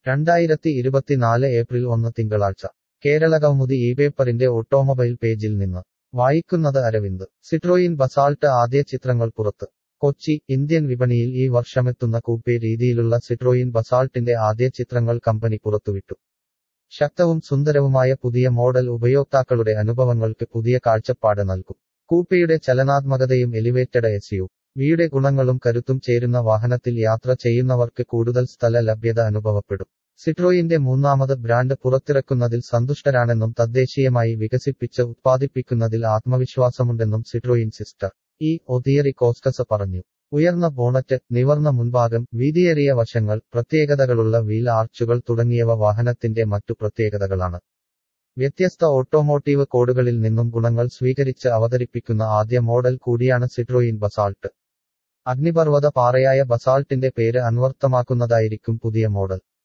2024 April 1 തിങ്കളാഴ്ച കേരളകൗമുദി പേപ്പറിന്റെ automobile പേജിൽ നിന്ന് വായിക്കുന്നത് അരവിന്ദ്. സിട്രോയിൻ ബസാൾട്ട് ആദ്യ ചിത്രങ്ങൾ പുറത്ത്. കൊച്ചി, ഇന്ത്യൻ വിപണിയിൽ ഈ വർഷമെത്തുന്ന കൂപ്പേ രീതിയിലുള്ള സിട്രോയിൻ ബസാൾട്ടിന്റെ ആദ്യ ചിത്രങ്ങൾ കമ്പനി പുറത്തുവിട്ടു. ശക്തവും സുന്ദരവുമായ പുതിയ മോഡൽ ഉപയോക്താക്കളുടെ അനുഭവങ്ങൾക്ക് പുതിയ കാഴ്ചപ്പാട് നൽകും. കൂപ്പയുടെ ചലനാത്മകതയും എലിവേറ്റഡ് എസ്യുവിയുടെ ഗുണങ്ങളും കരുത്തും ചേരുന്ന വാഹനത്തിൽ യാത്ര ചെയ്യുന്നവർക്ക് കൂടുതൽ സ്ഥല ലഭ്യത അനുഭവപ്പെടും. സിട്രോയിന്റെ മൂന്നാമത് ബ്രാൻഡ് പുറത്തിറക്കുന്നതിൽ സന്തുഷ്ടരാണെന്നും തദ്ദേശീയമായി വികസിപ്പിച്ച് ഉത്പാദിപ്പിക്കുന്നതിൽ ആത്മവിശ്വാസമുണ്ടെന്നും സിട്രോയിൻ സിസ്റ്റർ ഒതിയറി കോസ്റ്റസ് പറഞ്ഞു. ഉയർന്ന ബോണറ്റ്, നിവർന്ന മുൻഭാഗം, വീതിയേറിയ വശങ്ങൾ, പ്രത്യേകതകളുള്ള വീൽ ആർച്ചുകൾ തുടങ്ങിയവ വാഹനത്തിന്റെ മറ്റു പ്രത്യേകതകളാണ്. വ്യത്യസ്ത ഓട്ടോമോട്ടീവ് കോഡുകളിൽ നിന്നും ഗുണങ്ങൾ സ്വീകരിച്ച് അവതരിപ്പിക്കുന്ന ആദ്യ മോഡൽ കൂടിയാണ് സിട്രോയിൻ ബസാൾട്ട്. അഗ്നിപർവ്വത പാറയായ ബസാൾട്ടിന്റെ പേര് അന്വർത്ഥമാക്കുന്നതായിരിക്കും പുതിയ മോഡൽ.